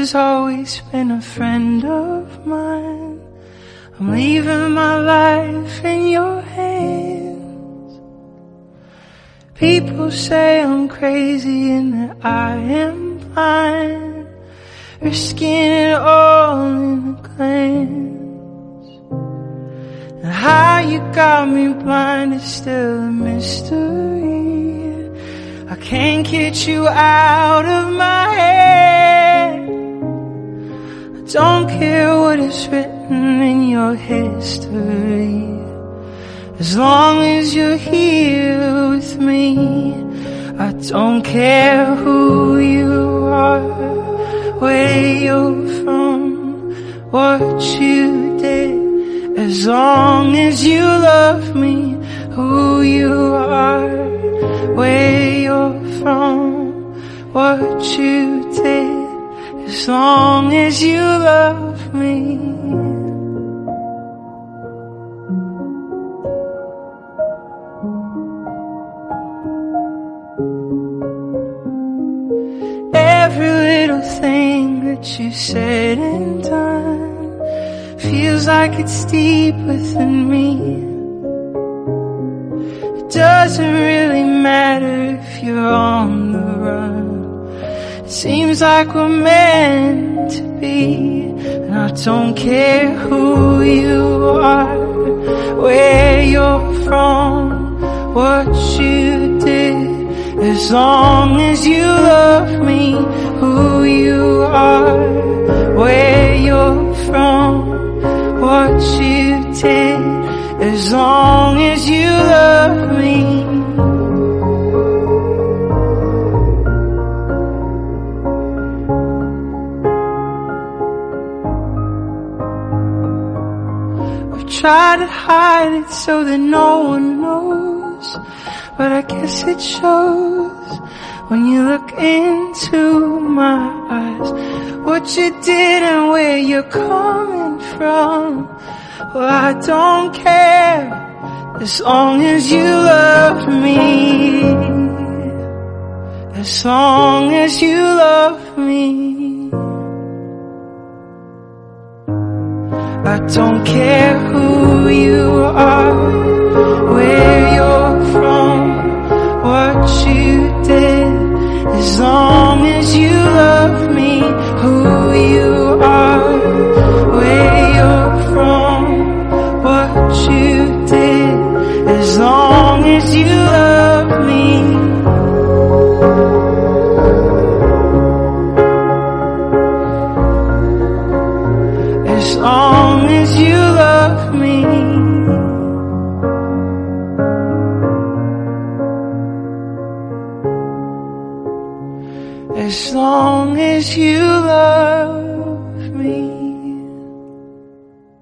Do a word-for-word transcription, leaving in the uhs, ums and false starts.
has always been a friend of mine. I'm leaving my life in your hands. People say I'm crazy and that I am blind, risking it all in a glance. And how you got me blind is still a mystery. I can't get you out of my head. I don't care what is written in your history, as long as you're here with me. I don't care who you are, where you're from, what you did, as long as you love me. Who you are, where you're from, what you did, as long as you love me. Every little thing that you said and done feels like it's deep within me. It doesn't really matter if you're on the run. It seems like we're meant to be. And I don't care who you are, where you're from, what you did, as long as you love me. Who you are, where you're from, what you did, as long as you love me. I've tried to hide it so that no one knows, but I guess it shows when you look into my eyes, what you did and where you're coming from. Well, I don't care, as long as you love me, as long as you love me. I don't care who you are, where you're from, what you did, as long as you love me. Who you are, where you're from, what you did, as long as you love me. As long as you love me. As long as you love me.